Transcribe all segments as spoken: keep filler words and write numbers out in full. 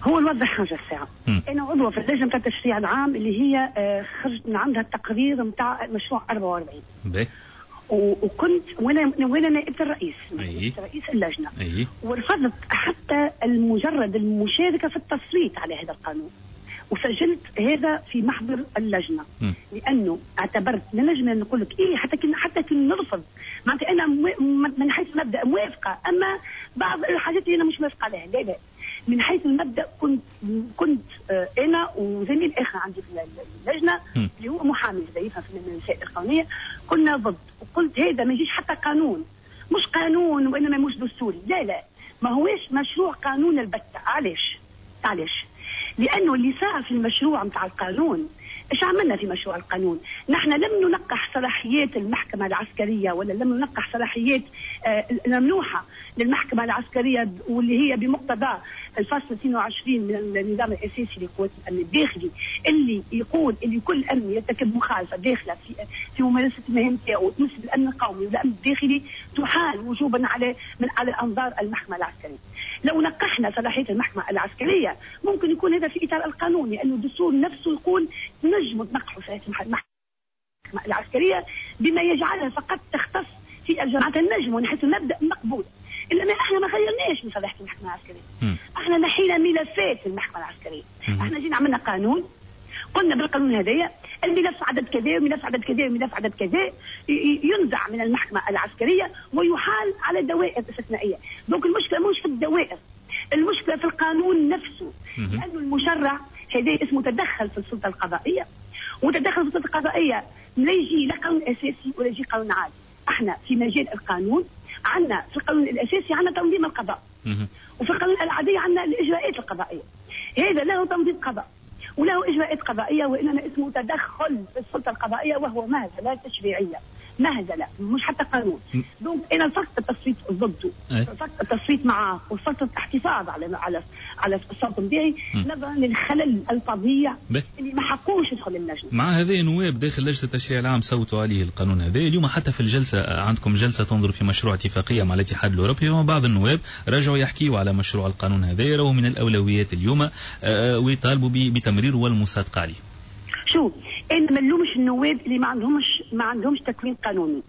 هو الوضع حاجة الساعة. أنا عضوة في اللجنة بتاع التشريع العام اللي هي خرجت من عندها التقرير متاع مشروع أربعة وأربعين. وكنت وانا وانا نائبة الرئيس أيه. رئيس اللجنة. أيه. ورفضت حتى المجرد المشاركة في التصويت على هذا القانون، وسجلت هذا في محضر اللجنة. م. لأنه اعتبرت لا نجم نقول لك إيه حتى كن حتى كن نرفض معناتها أنا من حيث المبدأ موافقة، أما بعض الحاجات اللي أنا مش موافقة عليها لا لا من حيث المبدأ كنت كنت آه أنا وزميل آخر عندي في اللجنة اللي هو محامي يفهم في المسائل القانونية كنا ضد، وقلت هذا ما يجيش حتى قانون، مش قانون وإنما مش دستوري، لا لا ما هوش مشروع قانون البتة. علاش؟ علاش؟ لأنه اللي صار في المشروع متاع القانون، إيش عملنا في مشروع القانون؟ نحن لم ننقح صلاحيات المحكمة العسكرية ولا لم ننقح صلاحيات آه الممنوحة للمحكمة العسكرية واللي هي بمقتضى الفصل اثنين وعشرين من النظام الأساسي لقوات الأمن الداخلي اللي يقول اللي كل أمن يرتكب مخالفة داخله في في ممارسة مهمته وتمس بالأمن القومي والأمن الداخلي تحال وجوبا على من على أنظار المحكمة العسكرية. لو نقحنا صلاحية المحكمة العسكرية ممكن يكون هذا في إطار القانون، لأنه الدستور نفسه يقول نجم تنقحوا صلاحية المحكمة العسكرية بما يجعلها فقط تختص في الجماعة النجم من حيث المبدأ مقبول. إلا ما احنا ما غيرناش من صلاحية المحكمة العسكرية، م. احنا نحينا ملفات المحكمة العسكرية. م. احنا جينا عملنا قانون قلنا بالقانون هذايا الملف عدد كذا وملف عدد كذا وملف عدد كذا ينزع من المحكمة العسكرية ويحال على دوائر استثنائية. دونك المشكلة مش في الدوائر، المشكلة في القانون نفسه. م. لأنه المشرع هذا اسمه تدخل في السلطة القضائية، وتدخل في السلطة القضائية لا يجي لا قانون أساسي ولا يجي قانون عادي. احنا في مجال القانون عندنا في القانون الأساسي عندنا تنظيم القضاء، وفي القانون العادي عندنا الإجراءات القضائية. هذا له تنظيم قضاء وله إجراءات قضائية، وإنما اسمه تدخل في السلطة القضائية وهو مهزلة تشريعية، مهزلة مش حتى قانون. دونك أنا رفضت التصويت ضده، رفضت التصويت معاه، ورفضت الاحتفاظ على على على الصوت نتاعي نظرا للخلل الفظيع اللي ما حقوش يدخل اللجنة. مع هذه النواب داخل لجنة التشريع العام صوتوا عليه القانون هذا. اليوم حتى في الجلسة عندكم جلسة تنظر في مشروع اتفاقية مع الاتحاد الأوروبي، وبعض النواب رجعوا يحكيوا على مشروع القانون هذا يروه من الأولويات اليوم ويطالبوا بتمريره والمصادقة عليه. شو أنا ما نلومش النواب اللي ما عندهمش ما عندهمش تكوين قانوني.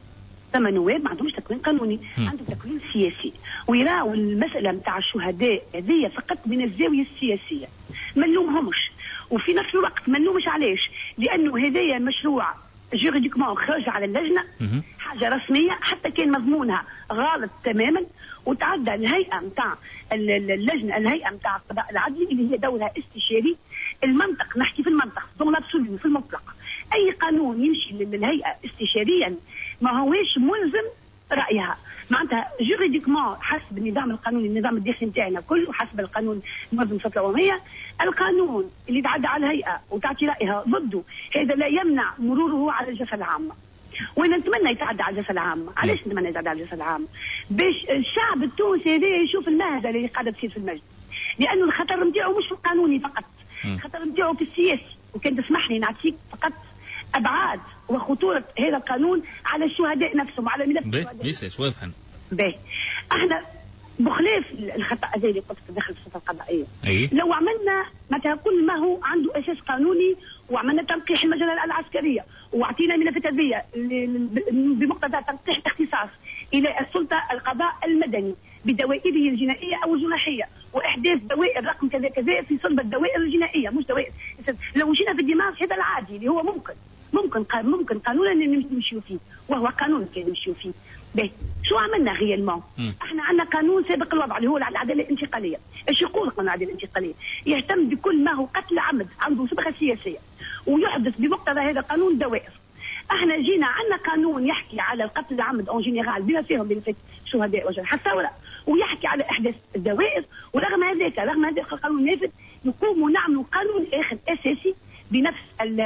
ثم نواب ما عندهمش تكوين قانوني، عندهم تكوين سياسي، ويراوا المسألة متاع الشهداء هذه فقط من الزاوية السياسية. ما نلومهمش، وفي نفس الوقت ما نلومش علاش، لأنه هذايا مشروع جيريديكمون خرج على اللجنة، حاجة رسمية حتى كان مضمونها غلط تماما، وتعدى الهيئة متاع اللجنة الهيئة متاع القضاء العدلي اللي هي دورها استشاري. المنطق نحكي في المنطق دون لابسوليو في المطلق، أي قانون يمشي للهيئة استشاريا ما هوش ملزم رأيها، معناتها جيريديكمون حسب النظام القانوني النظام الداخلي نتاعنا كله وحسب القانون المنظم السلطة العمومية، القانون اللي تعدى على الهيئة وتعطي رأيها ضده هذا لا يمنع مروره على الجلسة العامة. وانا نتمنى يتعدى على الجلسة العامة. علاش نتمنى يتعدى على الجلسة العامة؟ باش الشعب التونسي هذا يشوف المهزلة اللي قاعدة تصير في المجلس، لأنه الخطر نتاعو مش في القانوني فقط، الخطر نتاعو في السياسي. وكان تسمح لي نعطيك فقط أبعاد وخطورة هذا القانون على الشهداء نفسهم وعلى ملف الشهداء. ليس واضحا. باهي احنا بخلاف الخطأ هذا اللي قلت تدخل في السلطة القضائية، أيه؟ لو عملنا مثلا كل ما هو عنده أساس قانوني وعملنا تنقيح المجال العسكرية وعطينا ملفات هذه بمقتضى تنقيح الاختصاص إلى السلطة القضاء المدني بدوائره الجنائية أو الجناحية، وإحداث دوائر رقم كذا كذا في صلب الدوائر الجنائية مش دوائر. لو مشينا في الدماغ هذا العادي اللي هو ممكن ممكن ممكن قانونا نمشيو فيه، وهو قانون كان نمشيو فيه. باهي شو عملنا غيالمون؟ احنا عندنا قانون سابق الوضع اللي هو العداله الانتقاليه. ايش يقول قانون العداله الانتقاليه؟ يهتم بكل ما هو قتل عمد عنده صبغه سياسيه ويحدث بمقتضى هذا القانون دوائر. احنا جينا عندنا قانون يحكي على القتل العمد اون جينيرال بما فيهم بنفس شهداء وجرحى الثوره، ويحكي على احداث الدوائر، ورغم هذاك رغم هذا القانون نافذ يقوموا نعملوا قانون اخر اساسي بنفس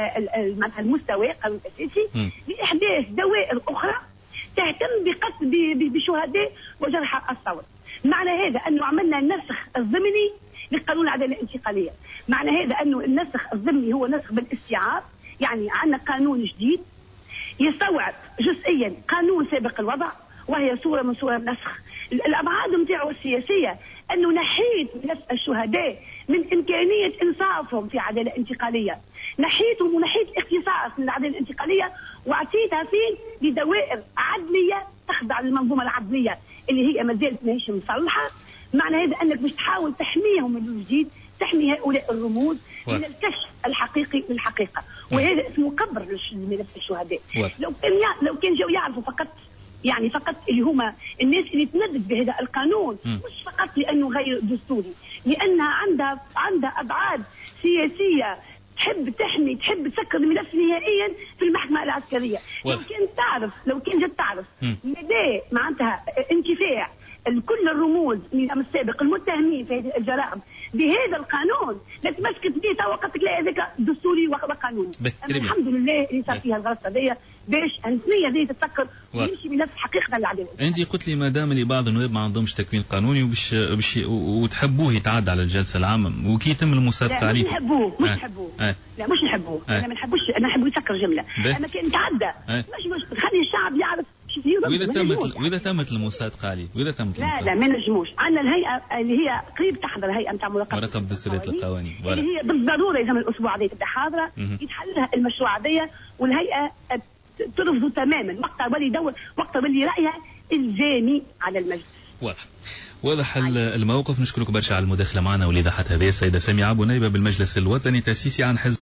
المستوى قانون اساسي لاحداث دوائر اخرى تهتم بقتل بشهداء وجرحى الثوره. معنى هذا انه عملنا النسخ الضمني لقانون العداله الانتقاليه. معنى هذا انه النسخ الضمني هو نسخ بالاستيعاب، يعني عندنا قانون جديد يستوعب جزئيا قانون سابق الوضع وهي صورة من صور النسخ. الأبعاد نتاعو السياسية أنه نحيت ملف الشهداء من إمكانية إنصافهم في عدالة انتقالية، نحيتهم ونحيت اختصاص من العدالة الانتقالية وأعطيتها فين لدوائر عدلية تخضع للمنظومة العدلية اللي هي ما زالت ماهيش مصلحة. معنى هذا أنك باش تحاول تحميهم من جديد، تحمي هؤلاء الرموز من الكشف الحقيقي للحقيقة، وهذا اسمه قبر لملف الشهداء. لو كان لو كان جاوا يعرفوا فقط يعني فقط اللي هما الناس اللي تندد بهذا القانون، مش فقط لأنه غير دستوري، لأنها عندها عندها أبعاد سياسية، تحب تحمي تحب تسكر الملف نهائيا في المحكمة العسكرية. لو كان تعرف لو كان جد تعرف مدى معناتها انتفاع كل الرموز النظام السابق المتهمين في هذه الجرائم بهذا القانون لتمسكت به وقت لا هذاك دستوري وقانوني. الحمد لله اللي صار فيها الغلطه هذه باش النية هذه تتسكر ويمشي بنفس حقيقه العداله. انت قلت لي ما دام اللي بعض النواب ما عندهمش تكوين قانوني وبش بش وتحبوه يتعدى على الجلسه العامه وكي يتم المسابقه عليه. مش نحبوه مش نحبوه آه. لا مش نحبوه آه. انا ما نحبوش، انا نحب يسكر جمله بيه. اما كان يتعدى آه. مش مش خلي الشعب يعرف. وإذا تمت وإذا تمت المسابقة عليه وإذا تمت لا لا ما نجموش. عندنا الهيئة اللي هي قريب تحضر الهيئة نتاع مراقبة مراقبة دستورية القوانين اللي هي بالضرورة لازم الأسبوع هذا تبدا حاضرة يتحل لها المشروع هذايا، والهيئة ترفضه تماما وقتها ولي يدور وقتها ولي رأيها إلزامي على المجلس. واضح واضح الموقف. نشكرك برشا على المداخلة معنا ولإيضاحات هذه السيدة سامية أبو نايبة بالمجلس الوطني التأسيسي عن حزب